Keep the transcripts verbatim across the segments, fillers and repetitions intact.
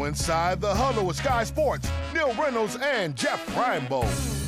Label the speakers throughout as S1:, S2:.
S1: Now inside the huddle with Sky Sports, Neil Reynolds and Jeff Reinebold.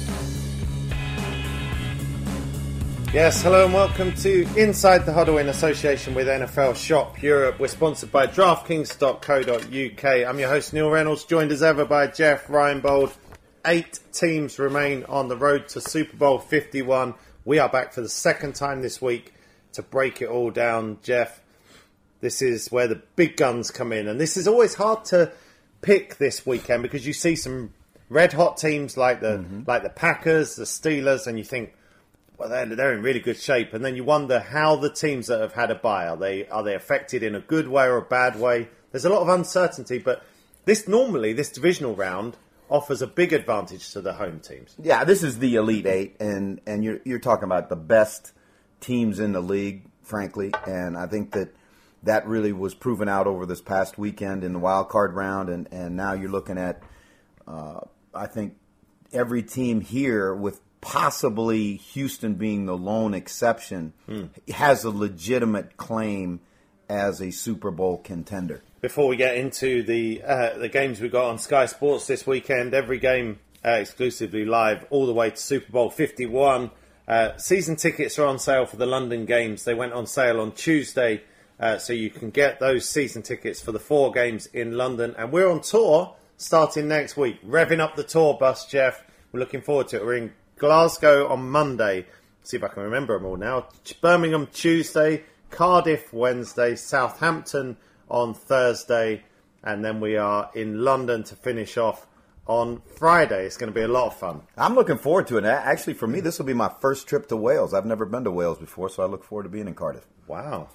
S2: Yes, hello and welcome to Inside the Huddle in association with N F L Shop Europe. We're sponsored by DraftKings dot co dot U K. I'm your host Neil Reynolds, joined as ever by Jeff Reinebold. Eight teams remain on the road to Super Bowl fifty-one. We are back for the second time this week to break it all down, Jeff. This is where the big guns come in, and this is always hard to pick this weekend because you see some red-hot teams like the mm-hmm. like the Packers, the Steelers, and you think, well, they're, they're in really good shape. And then you wonder how the teams that have had a bye, are they are they affected in a good way or a bad way? There's a lot of uncertainty, but this normally, this divisional round, offers a big advantage to the home teams.
S3: Yeah, this is the Elite Eight, and, and you're, you're talking about the best teams in the league, frankly. And I think that that really was proven out over this past weekend in the wild card round, and, and now you're looking at, uh, I think, every team here with possibly Houston being the lone exception, mm. has a legitimate claim as a Super Bowl contender.
S2: Before we get into the uh, the games we got on Sky Sports this weekend, every game uh, exclusively live all the way to Super Bowl fifty-one. Uh, season tickets are on sale for the London games. They went on sale on Tuesday, uh, so you can get those season tickets for the four games in London. And we're on tour starting next week, revving up the tour bus, Jeff. We're looking forward to it. We're in Glasgow on Monday. Let's see if I can remember them all now. Birmingham Tuesday, Cardiff Wednesday, Southampton on Thursday, and then we are in London to finish off on Friday. It's going to be a lot of fun.
S3: I'm looking forward to it. Actually, for me, this will be my first trip to Wales. I've never been to Wales before, so I look forward to being in Cardiff.
S2: Wow.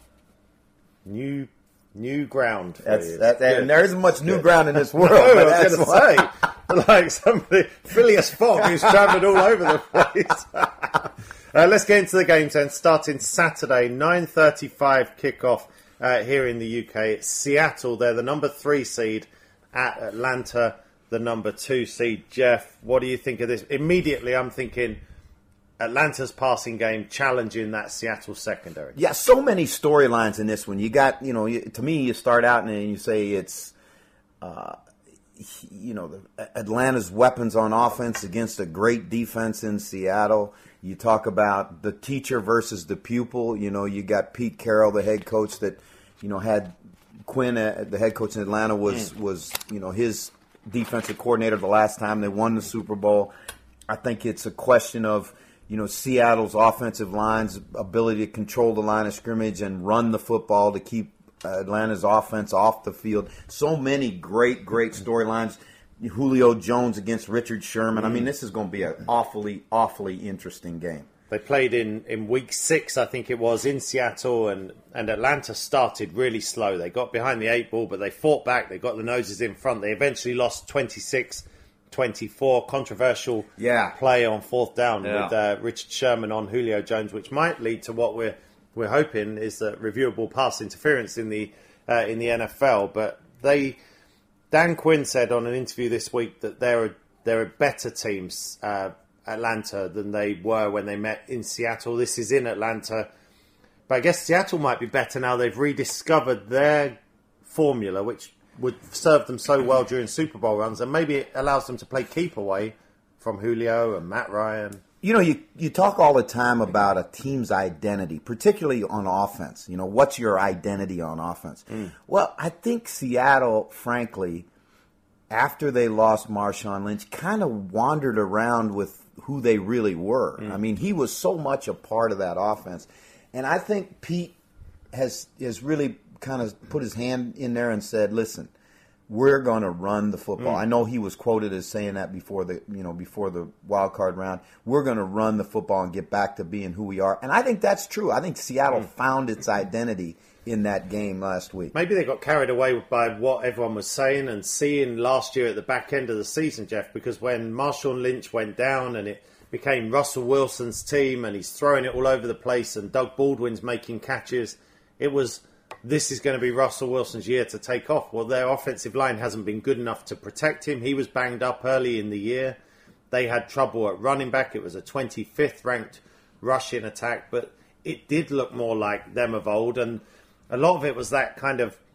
S2: New new ground.
S3: That's, that, and there isn't much new Good. ground in this world.
S2: No, but I was going to say, like somebody, Phileas Fogg, who's travelled all over the place. uh, let's get into the games then. Starting Saturday, nine thirty-five kickoff uh, here in the U K. It's Seattle. They're the number three seed at Atlanta, the number two seed. Jeff, what do you think of this? Immediately, I'm thinking Atlanta's passing game challenging that Seattle secondary.
S3: Yeah, so many storylines in this one. You got, you know, you, to me, you start out and you say it's, uh, you know, the, Atlanta's weapons on offense against a great defense in Seattle. You talk about the teacher versus the pupil. You know, you got Pete Carroll, the head coach that, you know, had Quinn, uh, the head coach in Atlanta, was, mm. was, you know, his defensive coordinator the last time they won the Super Bowl. I think it's a question of, you know, Seattle's offensive line's ability to control the line of scrimmage and run the football to keep Atlanta's offense off the field. So many great, great storylines. Julio Jones against Richard Sherman. I mean, this is going to be an awfully, awfully interesting game.
S2: They played in, in week six, I think it was, in Seattle, and, and Atlanta started really slow. They got behind the eight ball, but they fought back. They got the noses in front. They eventually lost twenty-six twenty-four, controversial
S3: yeah.
S2: play on fourth down
S3: yeah.
S2: with uh, Richard Sherman on Julio Jones, which might lead to what we're we're hoping is that reviewable pass interference in the uh, in the N F L. But they, Dan Quinn said on an interview this week that there are there are better teams, uh, Atlanta, than they were when they met in Seattle. This is in Atlanta, but I guess Seattle might be better now. They've rediscovered their formula, which would serve them so well during Super Bowl runs, and maybe it allows them to play keep away from Julio and Matt Ryan.
S3: You know, you, you talk all the time about a team's identity, particularly on offense. You know, what's your identity on offense? Mm. Well, I think Seattle, frankly, after they lost Marshawn Lynch, kind of wandered around with who they really were. Mm. I mean, he was so much a part of that offense. And I think Pete has has really kind of put his hand in there and said, listen, we're going to run the football. Mm. I know he was quoted as saying that before the, you know, before the wild card round. We're going to run the football and get back to being who we are. And I think that's true. I think Seattle mm. found its identity in that game last week.
S2: Maybe they got carried away by what everyone was saying and seeing last year at the back end of the season, Jeff, because when Marshawn Lynch went down and it became Russell Wilson's team and he's throwing it all over the place and Doug Baldwin's making catches, it was, this is going to be Russell Wilson's year to take off. Well, their offensive line hasn't been good enough to protect him. He was banged up early in the year. They had trouble at running back. It was a twenty-fifth ranked rushing attack, but it did look more like them of old. And a lot of it was that kind of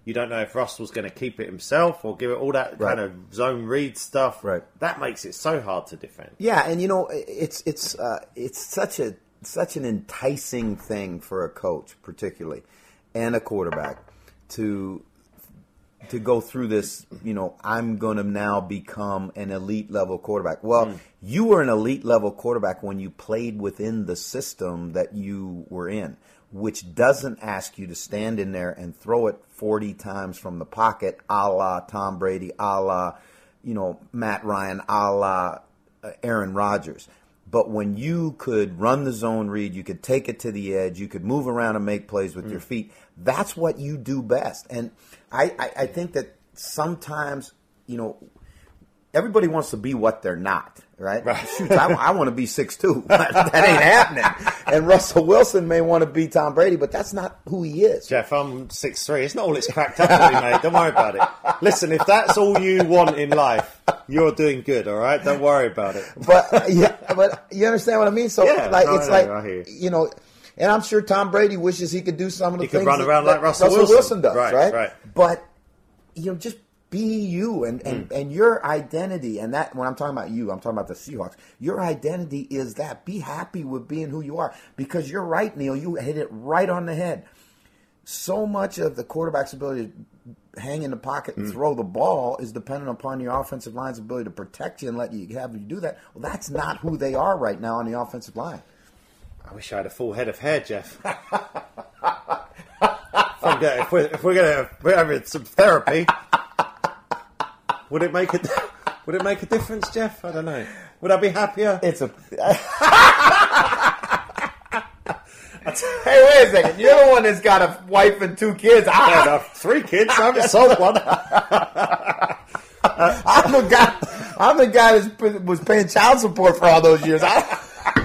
S2: You don't know if Russell's going to keep it himself or give it all that
S3: Right.
S2: kind of zone read stuff.
S3: Right.
S2: That makes it so hard to defend.
S3: Yeah, and you know, it's it's uh, it's such a such an enticing thing for a coach, particularly, and a quarterback to to go through this. You know, I'm going to now become an elite level quarterback. Well, mm. you were an elite level quarterback when you played within the system that you were in, which doesn't ask you to stand in there and throw it forty times from the pocket, a la Tom Brady, a la, you know, Matt Ryan, a la uh, Aaron Rodgers. But when you could run the zone read, you could take it to the edge, you could move around and make plays with mm. your feet, that's what you do best. And I, I, I think that sometimes, you know, everybody wants to be what they're not, right? right. Shoot, I, I want to be six two. That ain't happening. And Russell Wilson may want to be Tom Brady, but that's not who he is.
S2: Jeff, I'm six three. It's not all it's cracked up to be, mate. Don't worry about it. Listen, if that's all you want in life, you're doing good, all right? Don't worry about it.
S3: But yeah, but you understand what I mean? So
S2: yeah,
S3: like
S2: no,
S3: it's
S2: no,
S3: like,
S2: you.
S3: you know, and I'm sure Tom Brady wishes he could do some of the
S2: he
S3: things
S2: could run
S3: that,
S2: around
S3: that
S2: like Russell,
S3: Russell
S2: Wilson.
S3: Wilson does,
S2: right,
S3: right?
S2: Right.
S3: But you know, just be you and, and,
S2: mm.
S3: and your identity, and that when I'm talking about you, I'm talking about the Seahawks. Your identity is that. Be happy with being who you are, because you're right, Neil. You hit it right on the head. So much of the quarterback's ability to hang in the pocket and mm. throw the ball is dependent upon your offensive line's ability to protect you and let you have you do that. Well, that's not who they are right now on the offensive line.
S2: I wish I had a full head of hair, Jeff. if we're, if we're going to we're having some therapy, would it make a would it make a difference, Jeff? I don't know. Would I be happier?
S3: It's a. Hey, wait a second. You're the one that's got a wife and two kids. I
S2: have three kids. I haven't sold one.
S3: uh, I'm the guy. I'm the guy that was paying child support for all those years. I,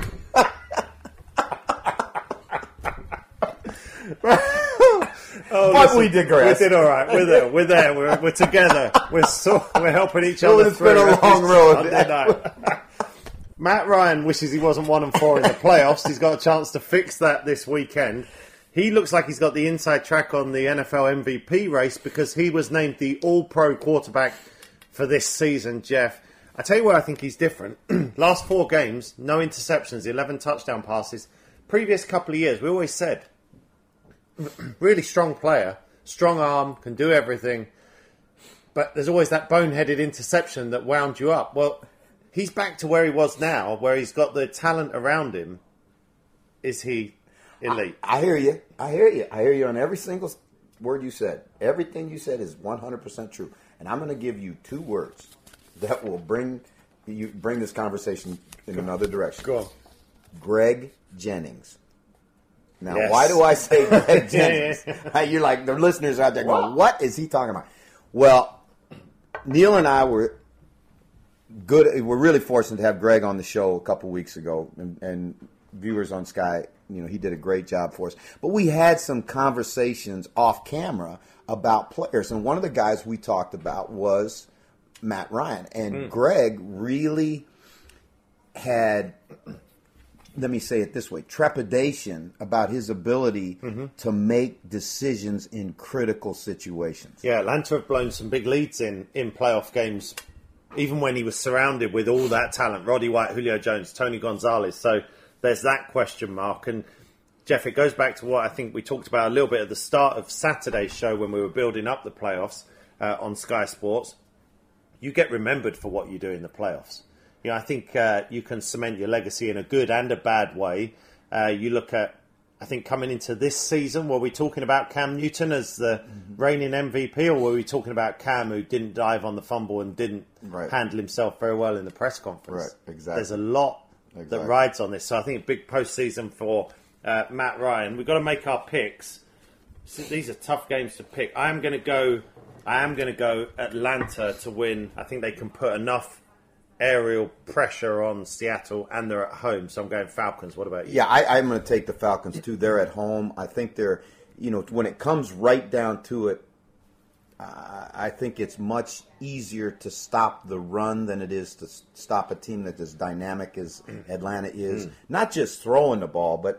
S2: Oh,
S3: but
S2: listen,
S3: we digress.
S2: We did all right. We're there. We're there. We're, we're together. We're so, we're helping each
S3: well,
S2: other
S3: it's
S2: through.
S3: It's been a long road.
S2: Matt Ryan wishes he wasn't one and four in the playoffs. He's got a chance to fix that this weekend. He looks like he's got the inside track on the N F L M V P race because he was named the All-Pro quarterback for this season, Jeff. I tell you where I think he's different. Last four games, no interceptions, eleven touchdown passes. Previous couple of years, we always said, really strong player, strong arm, can do everything. But there's always that boneheaded interception that wound you up. Well, he's back to where he was now, where he's got the talent around him. Is he elite?
S3: I, I hear you. I hear you. I hear you on every single word you said. Everything you said is one hundred percent true. And I'm going to give you two words that will bring you bring this conversation in Go another direction.
S2: Go on.
S3: Greg Jennings. Now,
S2: yes.
S3: Why do I say Greg Jennings? You're like, the listeners are out there going, what is he talking about? Well, Neil and I were good. We're really fortunate to have Greg on the show a couple weeks ago, and, and viewers on Sky, you know, he did a great job for us. But we had some conversations off camera about players, and one of the guys we talked about was Matt Ryan. And mm. Greg really had, let me say it this way, trepidation about his ability mm-hmm. to make decisions in critical situations.
S2: Yeah, Atlanta have blown some big leads in, in playoff games, even when he was surrounded with all that talent, Roddy White, Julio Jones, Tony Gonzalez. So there's that question mark. And, Jeff, it goes back to what I think we talked about a little bit at the start of Saturday's show when we were building up the playoffs uh, on Sky Sports. You get remembered for what you do in the playoffs. You know, I think uh, you can cement your legacy in a good and a bad way. Uh, you look at, I think, coming into this season, were we talking about Cam Newton as the mm-hmm. reigning M V P, or were we talking about Cam who didn't dive on the fumble and didn't right. handle himself very well in the press conference?
S3: Right, exactly.
S2: There's a lot
S3: exactly.
S2: that rides on this. So I think a big postseason for uh, Matt Ryan. We've got to make our picks. So these are tough games to pick. I am going to go. I am going to go Atlanta to win. I think they can put enough aerial pressure on Seattle, and they're at home, so I'm going Falcons. What about you?
S3: Yeah, I, I'm going to take the Falcons too. They're at home. I think they're, you know, when it comes right down to it, uh, I think it's much easier to stop the run than it is to stop a team that's as dynamic as Atlanta is. Mm. Not just throwing the ball, but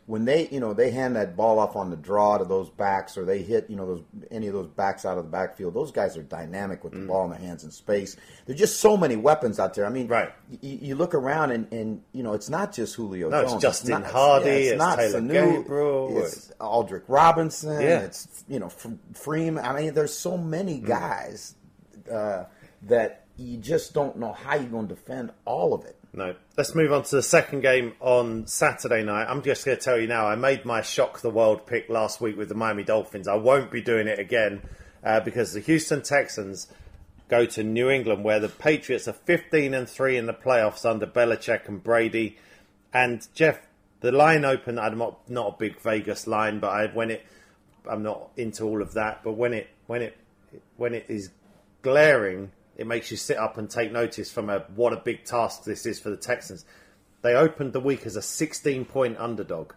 S3: when they, you know, they hand that ball off on the draw to those backs, or they hit, you know, those any of those backs out of the backfield, those guys are dynamic with the mm. ball in their hands in space. There's just so many weapons out there. I mean,
S2: right.
S3: y- you look around and, and, you know, it's not just Julio
S2: no,
S3: Jones.
S2: It's Justin
S3: it's not,
S2: Hardy,
S3: yeah, it's,
S2: it's
S3: not
S2: Taylor
S3: Sanu,
S2: Gabriel.
S3: It's Aldrick Robinson.
S2: Yeah.
S3: It's, you know, Freeman. I mean, there's so many guys uh, that you just don't know how you're going to defend all of it.
S2: No. Let's move on to the second game on Saturday night. I'm just going to tell you now, I made my Shock the World pick last week with the Miami Dolphins. I won't be doing it again uh, because the Houston Texans go to New England, where the Patriots are fifteen and three in the playoffs under Belichick and Brady. And Jeff, the line opened, I'm not, not a big Vegas line, but I, when it, I'm not into all of that, but when it, when it, when it is glaring, it makes you sit up and take notice from a what a big task this is for the Texans. They opened the week as a sixteen-point underdog.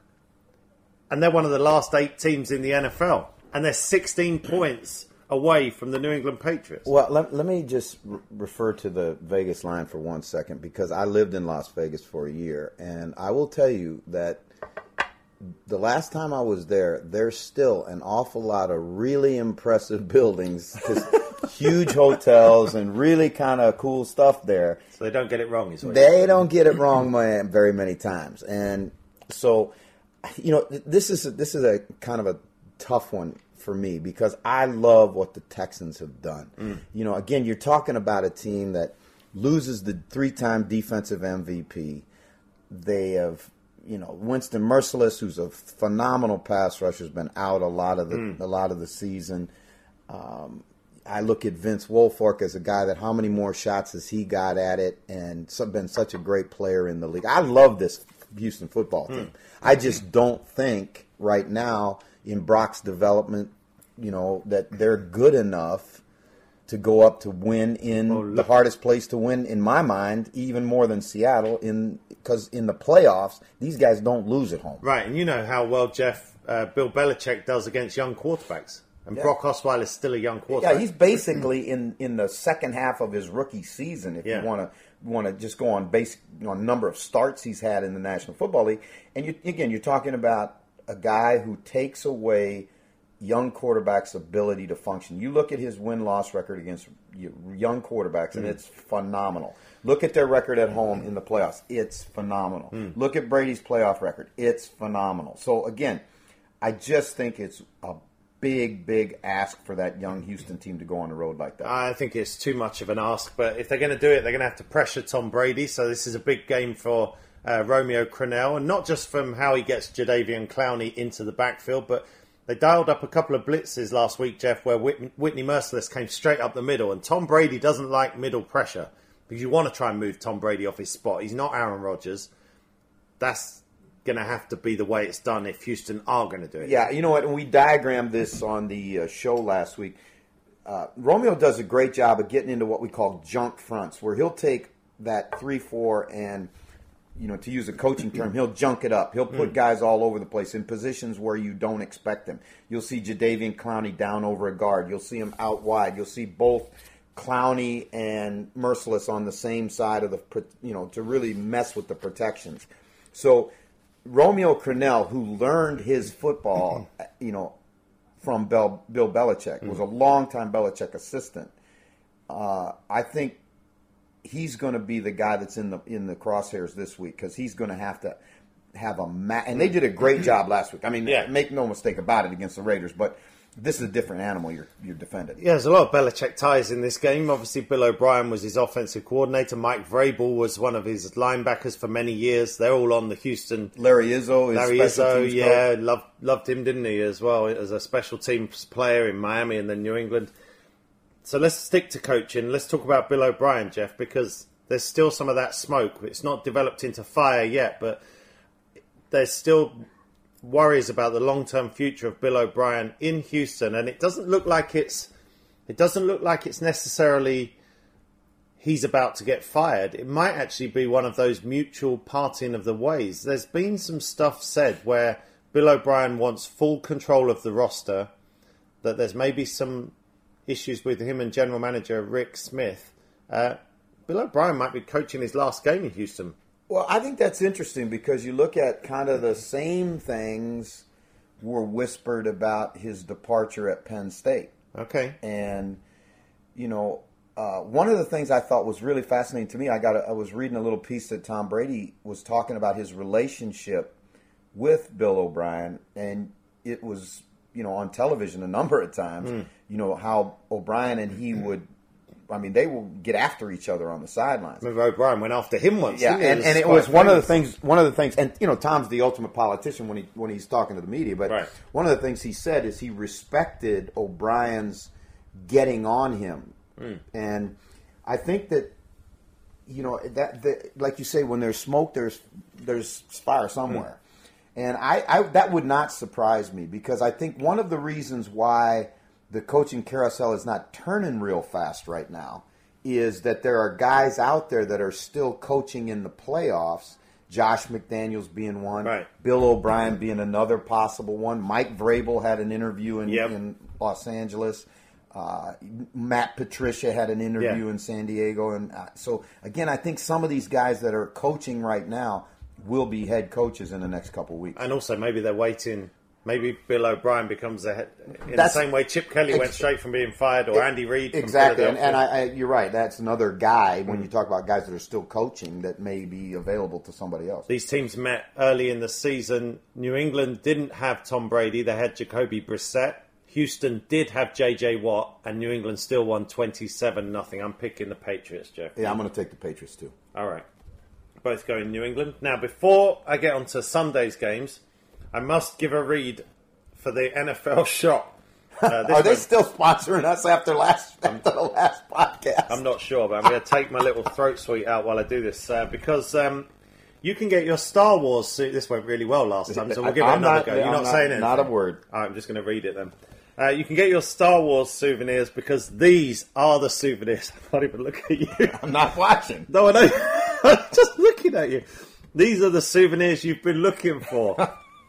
S2: And they're one of the last eight teams in the N F L. And they're sixteen points away from the New England Patriots.
S3: Well, let, let me just re- refer to the Vegas line for one second, because I lived in Las Vegas for a year. And I will tell you that the last time I was there, there's still an awful lot of really impressive buildings, huge hotels, and really kind of cool stuff there.
S2: So they don't get it wrong, is what
S3: They don't get it wrong very many times. And so, you know, this is a, this is a kind of a tough one for me, because I love what the Texans have done. Mm. You know, again, you're talking about a team that loses the three-time defensive M V P. They have... You know, Winston Merciless, who's a phenomenal pass rusher, has been out a lot of the mm. a lot of the season. Um, I look at Vince Wilfork as a guy that how many more shots has he got at it, and so, been such a great player in the league. I love this Houston football team. Mm. I just don't think right now in Brock's development, you know, that they're good enough to go up to win in oh, the hardest place to win, in my mind, even more than Seattle, in because in the playoffs, these guys don't lose at home.
S2: Right, and you know how well, Jeff, uh, Bill Belichick does against young quarterbacks. And yeah. Brock Osweiler is still a young quarterback.
S3: Yeah, he's basically in, in the second half of his rookie season, if yeah. you want to want to just go on base you know, number of starts he's had in the National Football League. And you, again, you're talking about a guy who takes away young quarterbacks' ability to function. You look at his win-loss record against young quarterbacks, and mm. it's phenomenal. Look at their record at home in the playoffs. It's phenomenal. Mm. Look at Brady's playoff record. It's phenomenal. So, again, I just think it's a big, big ask for that young Houston team to go on the road like that.
S2: I think it's too much of an ask, but if they're going to do it, they're going to have to pressure Tom Brady. So this is a big game for uh, Romeo Crennel, and not just from how he gets Jadeveon Clowney into the backfield, but they dialed up a couple of blitzes last week, Jeff, where Whitney, Whitney Merciless came straight up the middle, and Tom Brady doesn't like middle pressure because you want to try and move Tom Brady off his spot. He's not Aaron Rodgers. That's going to have to be the way it's done if Houston are going to do it.
S3: Yeah, you know what? We diagrammed this on the uh, show last week. Uh, Romeo does a great job of getting into what we call junk fronts, where he'll take that three four and, you know, to use a coaching term, he'll junk it up. He'll put mm. guys all over the place in positions where you don't expect them. You'll see Jadeveon Clowney down over a guard. You'll see him out wide. You'll see both Clowney and Merciless on the same side of the, you know, to really mess with the protections. So Romeo Crennel, who learned his football, you know, from Bill, Bill Belichick, was a longtime Belichick assistant. Uh, I think he's going to be the guy that's in the in the crosshairs this week, because he's going to have to have a ma- and they did a great job last week. I mean, yeah. make no mistake about it against the Raiders, but this is a different animal you're you're defending.
S2: Yeah, there's a lot of Belichick ties in this game. Obviously, Bill O'Brien was his offensive coordinator. Mike Vrabel was one of his linebackers for many years. They're all on the Houston.
S3: Larry Izzo,
S2: Larry Izzo, yeah, loved loved him, didn't he, as well, as a special teams player in Miami and then New England. So let's stick to coaching. Let's talk about Bill O'Brien, Jeff, because there's still some of that smoke. It's not developed into fire yet, but there's still worries about the long-term future of Bill O'Brien in Houston, and it doesn't look like it's it doesn't look like it's necessarily he's about to get fired. It might actually be one of those mutual parting of the ways. There's been some stuff said where Bill O'Brien wants full control of the roster, that there's maybe some issues with him and general manager Rick Smith. Uh, Bill O'Brien might be coaching his last game in Houston.
S3: Well, I think that's interesting because you look at kind of the same things were whispered about his departure at Penn State.
S2: Okay.
S3: And, you know, uh, one of the things I thought was really fascinating to me, I got a, I was reading a little piece that Tom Brady was talking about his relationship with Bill O'Brien, and it was, you know, on television a number of times, mm. you know, how O'Brien and he would, I mean, they will get after each other on the sidelines.
S2: Remember O'Brien went after him once.
S3: Yeah,
S2: and,
S3: and, and it was one of the things. One of the things, and you know, Tom's the ultimate politician when he when he's talking to the media. But
S2: right.
S3: one of the things he said is he respected O'Brien's getting on him, mm. and I think that you know that, that like you say, when there's smoke, there's there's fire somewhere, mm. and I, I that would not surprise me because I think one of the reasons why the coaching carousel is not turning real fast right now is that there are guys out there that are still coaching in the playoffs. Josh McDaniels being one,
S2: right.
S3: Bill O'Brien being another possible one. Mike Vrabel had an interview in,
S2: yep.
S3: in Los Angeles. Uh, Matt Patricia had an interview
S2: yeah.
S3: in San Diego. And uh, so, again, I think some of these guys that are coaching right now will be head coaches in the next couple of weeks.
S2: And also maybe they're waiting. Maybe Bill O'Brien becomes a head, in
S3: That's,
S2: the same way Chip Kelly went
S3: ex-
S2: straight from being fired, or Andy Reid from
S3: exactly. And,
S2: Philadelphia.
S3: and I, I, you're right. That's another guy when you talk about guys that are still coaching that may be available to somebody else.
S2: These teams met early in the season. New England didn't have Tom Brady; they had Jacoby Brissett. Houston did have J J Watt, and New England still won twenty-seven nothing. I'm picking the Patriots, Jeff.
S3: Yeah, I'm going to take the Patriots too.
S2: All right, both going New England. Now, before I get on to Sunday's games, I must give a read for the N F L Shop. Uh,
S3: Are they still sponsoring us after last after the last podcast?
S2: I'm not sure, but I'm going to take my little throat sweet out while I do this uh, because um, you can get your Star Wars suit. This went really well last time, so we'll give it
S3: I'm
S2: another
S3: not,
S2: go. You're
S3: I'm
S2: not,
S3: not
S2: saying anything?
S3: Not a word.
S2: All right, I'm just going to read it then. Uh, you can get your Star Wars souvenirs because these are the souvenirs. I can't even look at you.
S3: I'm not watching.
S2: No, I know. I'm just looking at you. These are the souvenirs you've been looking for.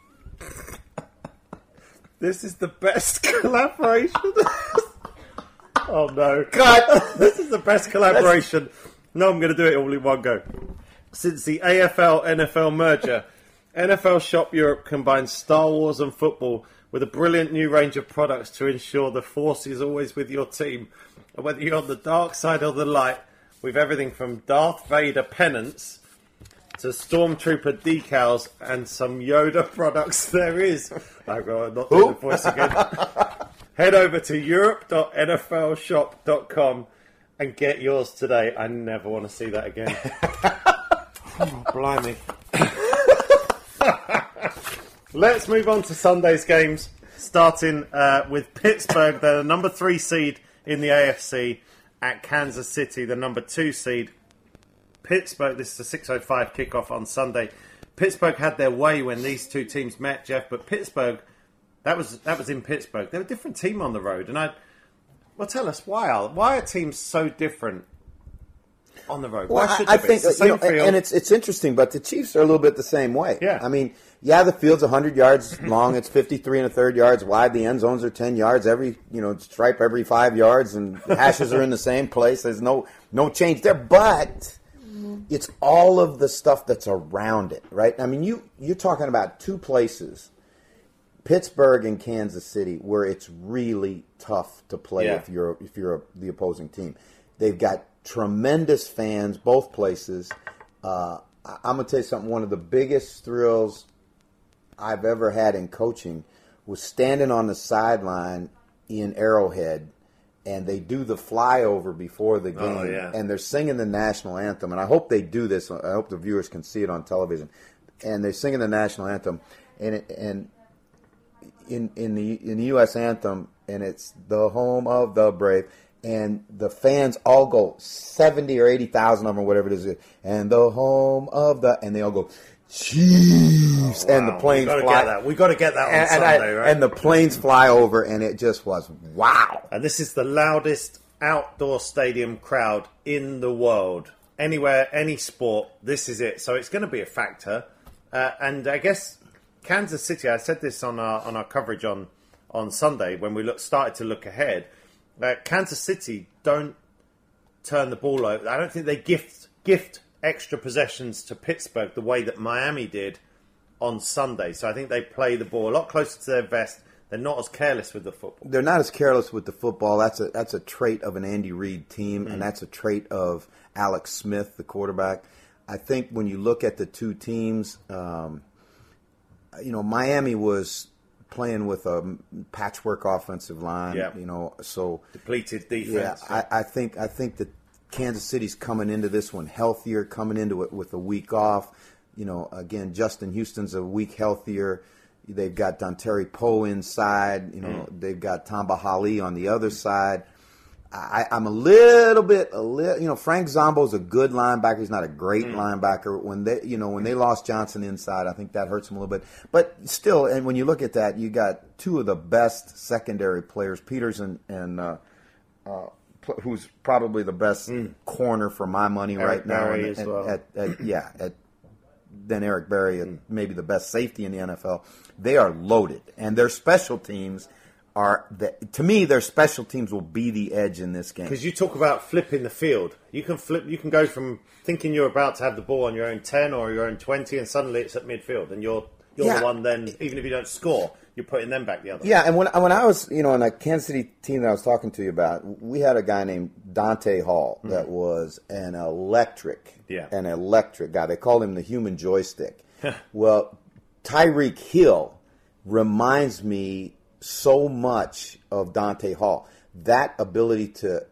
S2: This is the best collaboration. Oh, no.
S3: God.
S2: This is the best collaboration. No, I'm going to do it all in one go. Since the A F L N F L merger, N F L Shop Europe combines Star Wars and football with a brilliant new range of products to ensure the force is always with your team. And whether you're on the dark side or the light, with everything from Darth Vader pennants to Stormtrooper decals and some Yoda products there is. I go, not doing the voice again. Head over to europe dot n f l shop dot com and get yours today. I never want to see that again. Oh, blimey. Let's move on to Sunday's games, starting uh, with Pittsburgh, the number three seed in the A F C, at Kansas City, the number two seed. Pittsburgh, this is a six oh five kickoff on Sunday. Pittsburgh had their way when these two teams met, Jeff, but Pittsburgh, that was that was in Pittsburgh. They're a different team on the road. And I, well, tell us, why are, why are teams so different on the road?
S3: Well,
S2: why should
S3: I, I
S2: be?
S3: think,
S2: It's the
S3: you know,
S2: same field.
S3: and it's it's interesting, but the Chiefs are a little bit the same way.
S2: Yeah.
S3: I mean, yeah, the field's one hundred yards long. It's fifty-three and a third yards wide. The end zones are ten yards. Every, you know, stripe every five yards, and hashes are in the same place. There's no no change there, but it's all of the stuff that's around it, right? I mean, you you're talking about two places, Pittsburgh and Kansas City, where it's really tough to play
S2: Yeah.
S3: if you're if you're a, the opposing team. They've got tremendous fans, both places. Uh, I- I'm going to tell you something. One of the biggest thrills I've ever had in coaching was standing on the sideline in Arrowhead, and they do the flyover before the game,
S2: Oh, yeah.
S3: and they're singing the national anthem. And I hope they do this. I hope the viewers can see it on television. And they're singing the national anthem, and it, and in in the in the U S anthem, and it's the home of the brave. And the fans all go, seventy or eighty thousand of them, or whatever it is, and the home of the, and they all go, Chiefs,
S2: Oh, wow.
S3: and the planes
S2: we gotta
S3: fly.
S2: Get that. We got to get that on
S3: and, and
S2: Sunday,
S3: I-
S2: right?
S3: and the planes fly over, and it just was wow.
S2: And this is the loudest outdoor stadium crowd in the world. Anywhere, any sport, this is it. So it's going to be a factor. Uh, and I guess Kansas City, I said this on our on our coverage on, on Sunday when we look, started to look ahead. Uh, Kansas City don't turn the ball over. I don't think they gift gift extra possessions to Pittsburgh the way that Miami did on Sunday. So I think they play the ball a lot closer to their vest. They're not as careless with the football.
S3: They're not as careless with the football. That's a that's a trait of an Andy Reid team, mm. and that's a trait of Alex Smith, the quarterback. I think when you look at the two teams, um, you know, Miami was playing with a patchwork offensive line.
S2: Yeah.
S3: You know, so
S2: depleted defense.
S3: Yeah, I, I think I think that Kansas City's coming into this one healthier, coming into it with a week off. You know, again, Justin Houston's a week healthier. They've got Dontari Poe inside. You know, mm. they've got Tamba Hali on the other side. I, I'm a little bit, a little, you know, Frank Zombo's a good linebacker. He's not a great mm. linebacker. When they, you know, when they lost Johnson inside, I think that hurts him a little bit. But still, and when you look at that, you got two of the best secondary players, Peters and, and uh, uh, who's probably the best mm. corner for my money
S2: Eric
S3: right now.
S2: Berry
S3: and,
S2: as well.
S3: At, at, yeah, at, then Eric Berry, mm. maybe the best safety in the N F L. They are loaded, and their special teams are the, to me, their special teams will be the edge in this game.
S2: Because you talk about flipping the field, you can flip. You can go from thinking you're about to have the ball on your own ten or your own twenty, and suddenly it's at midfield, and you're you're
S3: yeah.
S2: the one. Then even if you don't score, you're putting them back the other way.
S3: Yeah, and when when I was, you know, on that Kansas City team that I was talking to you about, we had a guy named Dante Hall mm-hmm. that was an electric,
S2: yeah.
S3: an electric guy. They called him the human joystick. Well, Tyreek Hill reminds me so much of Dante Hall. That ability to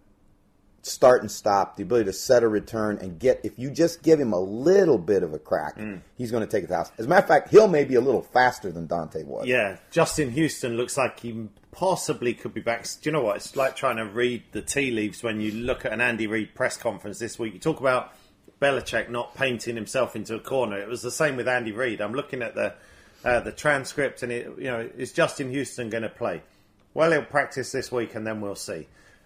S3: start and stop, the ability to set a return and get, if you just give him a little bit of a crack, mm. he's going to take it to the house. As a matter of fact, Hill may be a little faster than Dante was.
S2: Yeah, Justin Houston looks like he possibly could be back. Do you know what? It's like trying to read the tea leaves when you look at an Andy Reid press conference this week. You talk about Belichick not painting himself into a corner. It was the same with Andy Reid. I'm looking at the uh, the transcript, and it, you know, is Justin Houston going to play? Well, he'll practice this week, and then we'll see.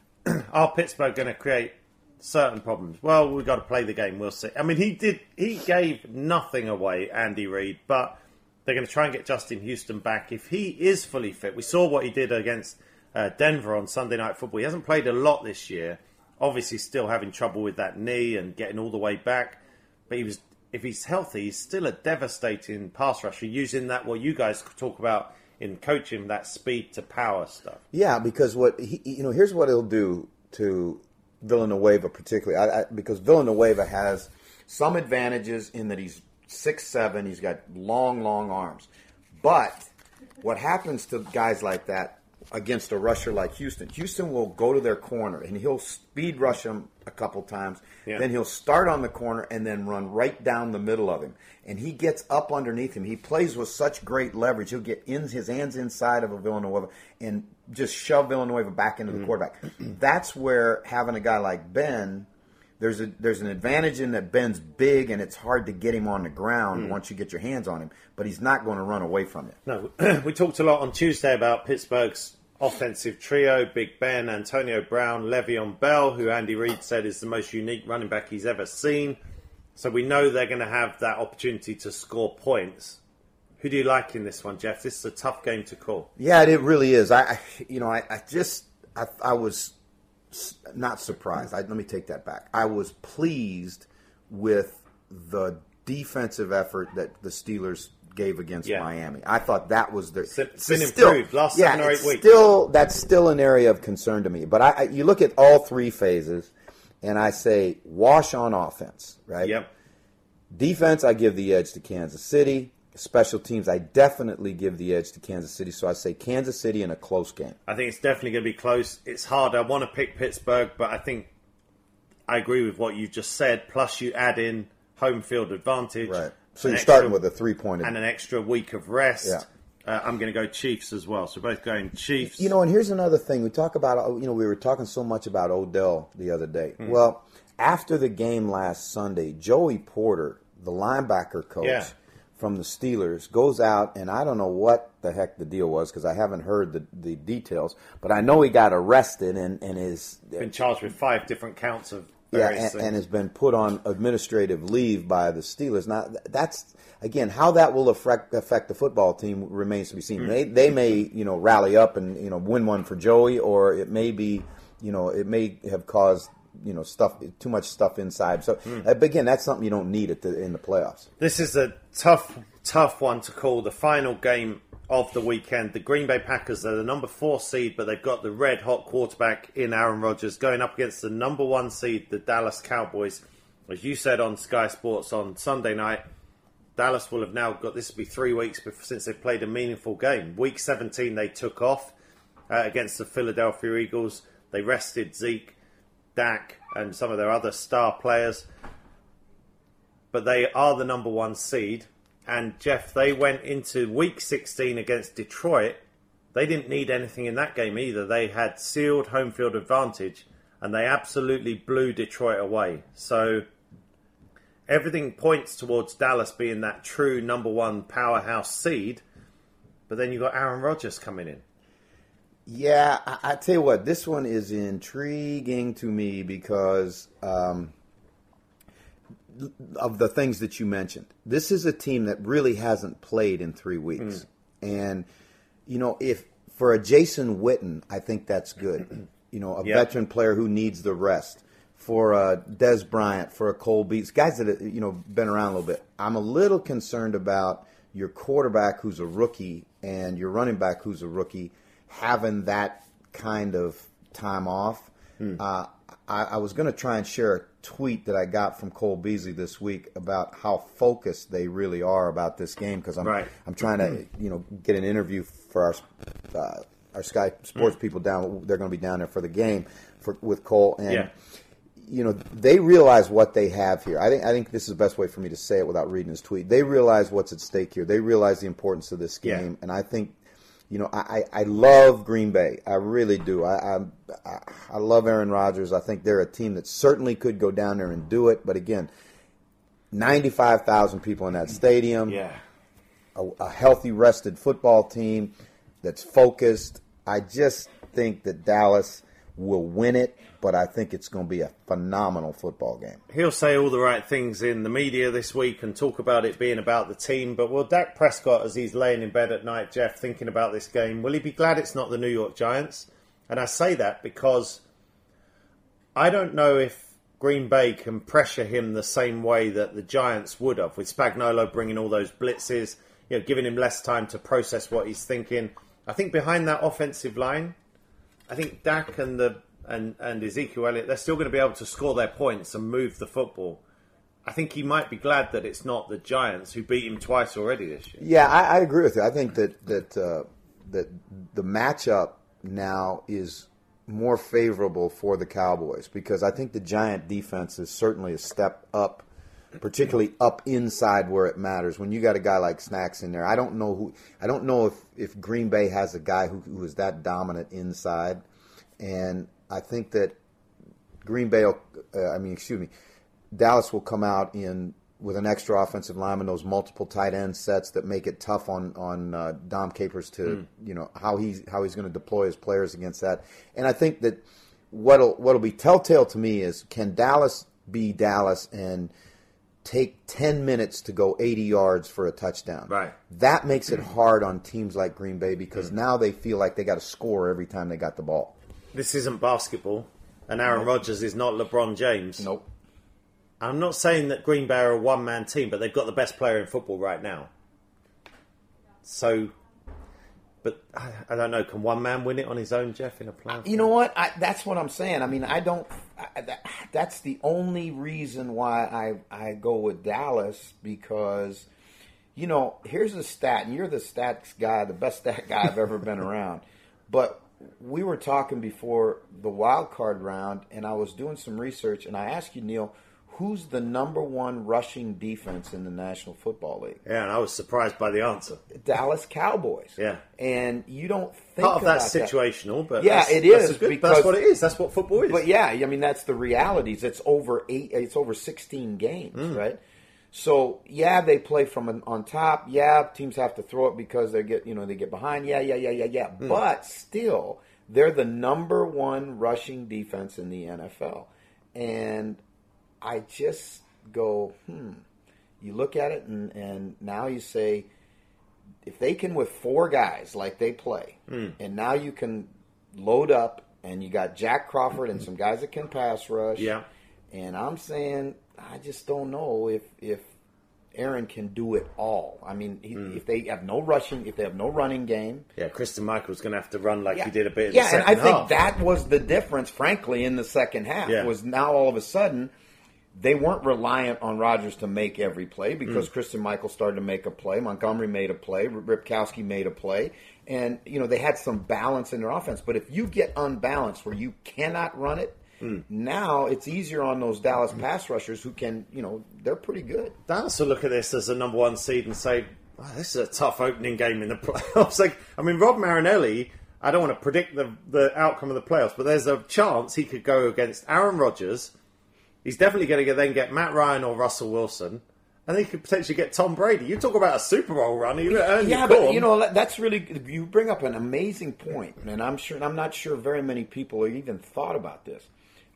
S2: Are Pittsburgh going to create certain problems? Well, we've got to play the game. We'll see. I mean, he did. He gave nothing away, Andy Reid, but they're going to try and get Justin Houston back if he is fully fit. We saw what he did against uh, Denver on Sunday Night Football. He hasn't played a lot this year. Obviously, still having trouble with that knee and getting all the way back. But he was, if he's healthy, he's still a devastating pass rusher, using that, what you guys talk about in coaching, that speed to power stuff.
S3: Yeah, because what he, you know, here's what he'll do to Villanueva particularly, I, I, because Villanueva has some advantages in that he's six seven, he's got long, long arms. But what happens to guys like that against a rusher like Houston, Houston will go to their corner and he'll speed rush him a couple times. Yeah. Then he'll start on the corner and then run right down the middle of him. And he gets up underneath him. He plays with such great leverage. He'll get in his hands inside of a Villanueva and just shove Villanueva back into the mm-hmm. quarterback. That's where having a guy like Ben, there's a there's an advantage in that Ben's big and it's hard to get him on the ground mm. once you get your hands on him. But he's not going to run away from you.
S2: No, we talked a lot on Tuesday about Pittsburgh's offensive trio: Big Ben, Antonio Brown, Le'Veon Bell, who Andy Reid said is the most unique running back he's ever seen. So we know they're going to have that opportunity to score points. Who do you like in this one, Jeff? This is a tough game to call.
S3: Yeah, it really is. I, you know, I, I just, I, I was not surprised. I, let me take that back. I was pleased with the defensive effort that the Steelers gave against yeah. Miami. I thought that was their.
S2: It's been still, improved last
S3: yeah,
S2: seven or eight weeks.
S3: Still, that's still an area of concern to me. But I, I, you look at all three phases, and I say wash on offense, right?
S2: Yep.
S3: Defense, I give the edge to Kansas City. Special teams, I definitely give the edge to Kansas City. So I say Kansas City in a close game.
S2: I think it's definitely going to be close. It's hard. I want to pick Pittsburgh, but I think I agree with what you just said. Plus, you add in home field advantage.
S3: Right. So you're
S2: extra,
S3: starting with a three-point.
S2: And an extra week of rest.
S3: Yeah.
S2: Uh, I'm going to go Chiefs as well. So both going Chiefs.
S3: You know, and here's another thing. We talk about, you know, we were talking so much about Odell the other day. Mm. Well, after the game last Sunday, Joey Porter, the linebacker coach
S2: yeah.
S3: from the Steelers, goes out, and I don't know what the heck the deal was because I haven't heard the, the details, but I know he got arrested and, and is
S2: been charged with five different counts of
S3: yeah, and, and has been put on administrative leave by the Steelers. Now, that's again how that will affect affect the football team remains to be seen. Mm. They they may you know rally up and you know win one for Joey, or it may be you know it may have caused you know, stuff, too much stuff inside. So, mm. uh, but again, that's something you don't need at the, in the playoffs.
S2: This is a tough, tough one to call. The final game of the weekend. The Green Bay Packers are the number four seed, but they've got the red hot quarterback in Aaron Rodgers going up against the number one seed, the Dallas Cowboys. As you said on Sky Sports on Sunday night, Dallas will have now got, this will be three weeks since they've played a meaningful game. Week seventeen, they took off uh, against the Philadelphia Eagles. They rested Zeke, Dak, and some of their other star players. But they are the number one seed. And, Jeff, they went into Week sixteen against Detroit. They didn't need anything in that game either. They had sealed home field advantage, and they absolutely blew Detroit away. So everything points towards Dallas being that true number one powerhouse seed. But then you've got Aaron Rodgers coming in.
S3: Yeah, I, I tell you what, this one is intriguing to me because um, of the things that you mentioned. This is a team that really hasn't played in three weeks. Mm. And, you know, if for a Jason Witten, I think that's good. You know, a yep. veteran player who needs the rest. For a Dez Bryant, for a Cole Beats, guys that have, you know, been around a little bit. I'm a little concerned about your quarterback who's a rookie and your running back who's a rookie having that kind of time off. Mm. Uh, I, I was going to try and share a tweet that I got from Cole Beasley this week about how focused they really are about this game because I'm right. I'm trying to you know get an interview for our uh, our Sky Sports mm. people down. They're going to be down there for the game for with Cole and.
S2: Yeah.
S3: You know, they realize what they have here. I think I think this is the best way for me to say it without reading his tweet. They realize what's at stake here. They realize the importance of this game, yeah. and I think, you know, I, I love Green Bay. I really do. I, I I love Aaron Rodgers. I think they're a team that certainly could go down there and do it. But again, ninety-five thousand people in that stadium.
S2: Yeah,
S3: a, a healthy, rested football team that's focused. I just think that Dallas will win it. But I think it's going to be a phenomenal football game.
S2: He'll say all the right things in the media this week and talk about it being about the team. But will Dak Prescott, as he's laying in bed at night, Jeff, thinking about this game, will he be glad it's not the New York Giants? And I say that because I don't know if Green Bay can pressure him the same way that the Giants would have, with Spagnuolo bringing all those blitzes, you know, giving him less time to process what he's thinking. I think behind that offensive line, I think Dak and the And, and Ezekiel Elliott, they're still going to be able to score their points and move the football. I think he might be glad that it's not the Giants who beat him twice already this year.
S3: Yeah, I, I agree with you. I think that that uh, that the matchup now is more favorable for the Cowboys because I think the Giant defense is certainly a step up, particularly up inside where it matters. When you got a guy like Snacks in there, I don't know who. I don't know if, if Green Bay has a guy who, who is that dominant inside, and I think that Green Bay, will, uh, I mean, excuse me, Dallas will come out in with an extra offensive lineman, those multiple tight end sets that make it tough on on uh, Dom Capers to, mm. you know, how he's how he's going to deploy his players against that. And I think that what'll what'll be telltale to me is can Dallas be Dallas and take ten minutes to go eighty yards for a touchdown?
S2: Right.
S3: That makes it hard on teams like Green Bay because mm. now they feel like they got to score every time they got the ball.
S2: This isn't basketball, and Aaron nope. Rodgers is not LeBron James.
S3: Nope.
S2: I'm not saying that Green Bay are a one-man team, but they've got the best player in football right now. So, but I, I don't know. Can one man win it on his own, Jeff, in a playoff?
S3: You know what? I, that's what I'm saying. I mean, I don't. I, that, that's the only reason why I I go with Dallas because, you know, here's a stat, and you're the stats guy, the best stat guy I've ever been around, but. We were talking before the wild card round, and I was doing some research, and I asked you, Neil, who's the number one rushing defense in the National Football League?
S2: Yeah, and I was surprised by the answer.
S3: Dallas Cowboys.
S2: Yeah.
S3: And you don't think
S2: Part of
S3: about
S2: that's situational,
S3: that.
S2: but
S3: yeah,
S2: that's,
S3: it is.
S2: That's, good,
S3: because,
S2: that's what it is. That's what football is.
S3: But yeah, I mean, that's the realities. It's over eight. It's over sixteen games, mm. right? So yeah, they play from an, on top. Yeah, teams have to throw it because they get you know they get behind. Yeah, yeah, yeah, yeah, yeah. Mm. But still, they're the number one rushing defense in the N F L, and I just go, hmm. You look at it, and, and now you say, if they can with four guys like they play, mm. and now you can load up and you got Jack Crawford and some guys that can pass rush.
S2: Yeah.
S3: And I'm saying, I just don't know if if Aaron can do it all. I mean, he, mm. if they have no rushing, if they have no running game.
S2: Yeah, Christian Michael's going to have to run like
S3: yeah.
S2: he did a bit in
S3: yeah,
S2: the second
S3: and I think
S2: half.
S3: that was the difference, frankly, in the second half.
S2: Yeah.
S3: Was now all of a sudden they weren't reliant on Rodgers to make every play because mm. Christian Michael started to make a play. Montgomery made a play. Ripkowski made a play. And, you know, they had some balance in their offense. But if you get unbalanced where you cannot run it, Mm. now it's easier on those Dallas pass rushers who can, you know, they're pretty good.
S2: Dallas will look at this as a number one seed and say, oh, this is a tough opening game in the playoffs. Like, I mean, Rob Marinelli, I don't want to predict the, the outcome of the playoffs, but there's a chance he could go against Aaron Rodgers. He's definitely going to then get Matt Ryan or Russell Wilson. And he could potentially get Tom Brady. You talk about a Super Bowl run. You earn
S3: yeah,
S2: your
S3: but
S2: corn.
S3: you know that's really you bring up an amazing point, and I'm sure I'm not sure very many people have even thought about this.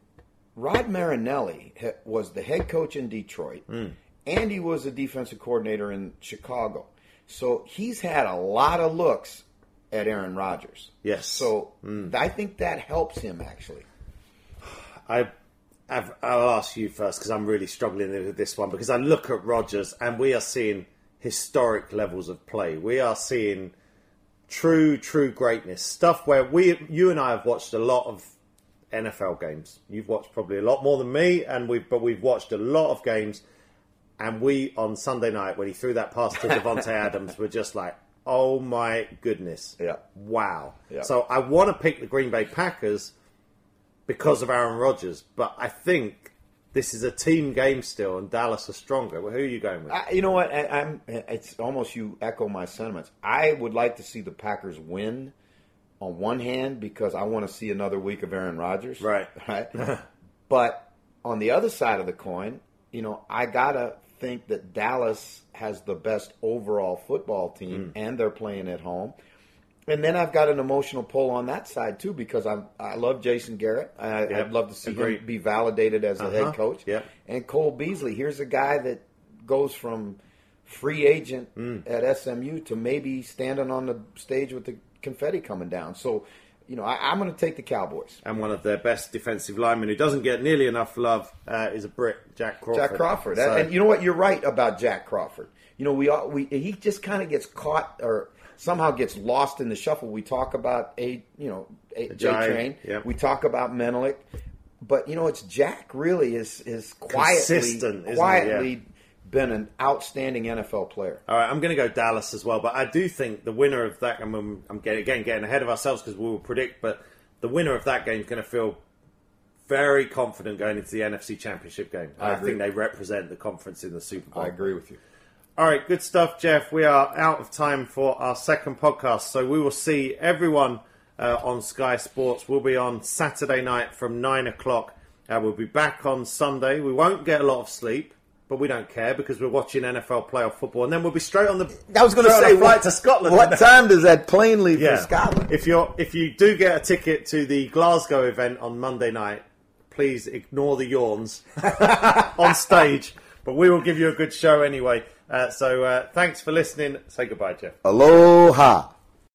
S3: Rod Marinelli was the head coach in Detroit, mm. and he was a defensive coordinator in Chicago. So he's had a lot of looks at Aaron Rodgers.
S2: Yes.
S3: So
S2: mm.
S3: I think that helps him actually.
S2: I. I've, I'll ask you first because I'm really struggling with this one because I look at Rodgers and we are seeing historic levels of play. We are seeing true, true greatness. Stuff where we, you and I have watched a lot of N F L games. You've watched probably a lot more than me, and we've but we've watched a lot of games. And we, on Sunday night, when he threw that pass to Devontae Adams, were just like, oh my goodness.
S3: Yeah.
S2: Wow.
S3: Yeah.
S2: So I want to pick the Green Bay Packers because of Aaron Rodgers, but I think this is a team game still, and Dallas are stronger. Well, who are you going with?
S3: I, you know what? I, I'm. It's almost you echo my sentiments. I would like to see the Packers win on one hand because I want to see another week of Aaron Rodgers.
S2: Right.
S3: Right. But on the other side of the coin, you know, I gotta think that Dallas has the best overall football team, mm. and they're playing at home. And then I've got an emotional pull on that side, too, because I'm, I love Jason Garrett. I,
S2: yep.
S3: I'd love to see
S2: Agreed.
S3: him be validated as a
S2: uh-huh.
S3: head coach.
S2: Yep.
S3: And Cole Beasley, here's a guy that goes from free agent mm. at S M U to maybe standing on the stage with the confetti coming down. So, you know, I, I'm going to take the Cowboys.
S2: And one of their best defensive linemen who doesn't get nearly enough love uh, is a Brit, Jack Crawford.
S3: Jack Crawford.
S2: So.
S3: And you know what? You're right about Jack Crawford. You know, we all, we he just kind of gets caught or somehow gets lost in the shuffle. We talk about a you know a, J-Train.
S2: Yep.
S3: We talk about Menelik, but you know it's Jack really is is quietly
S2: Consistent, isn't
S3: quietly
S2: yeah.
S3: been an outstanding N F L player.
S2: All right, I'm going to go Dallas as well, but I do think the winner of that. I'm, I'm getting, again getting ahead of ourselves because we will predict, but the winner of that game is going to feel very confident going into the N F C Championship game.
S3: I,
S2: I
S3: agree.
S2: think they represent the conference in the Super Bowl.
S3: I agree with you.
S2: All right, good stuff, Jeff. We are out of time for our second podcast, so we will see everyone uh, on Sky Sports. We'll be on Saturday night from nine o'clock. Uh, we'll be back on Sunday. We won't get a lot of sleep, but we don't care because we're watching N F L playoff football, and then we'll be straight on the.
S3: I was going to say,
S2: flight
S3: what,
S2: to Scotland.
S3: What time does that plane leave
S2: yeah.
S3: for Scotland?
S2: If you're if you do get a ticket to the Glasgow event on Monday night, please ignore the yawns on stage. But we will give you a good show anyway. Uh, so uh, thanks for listening. Say goodbye, Jeff.
S3: Aloha.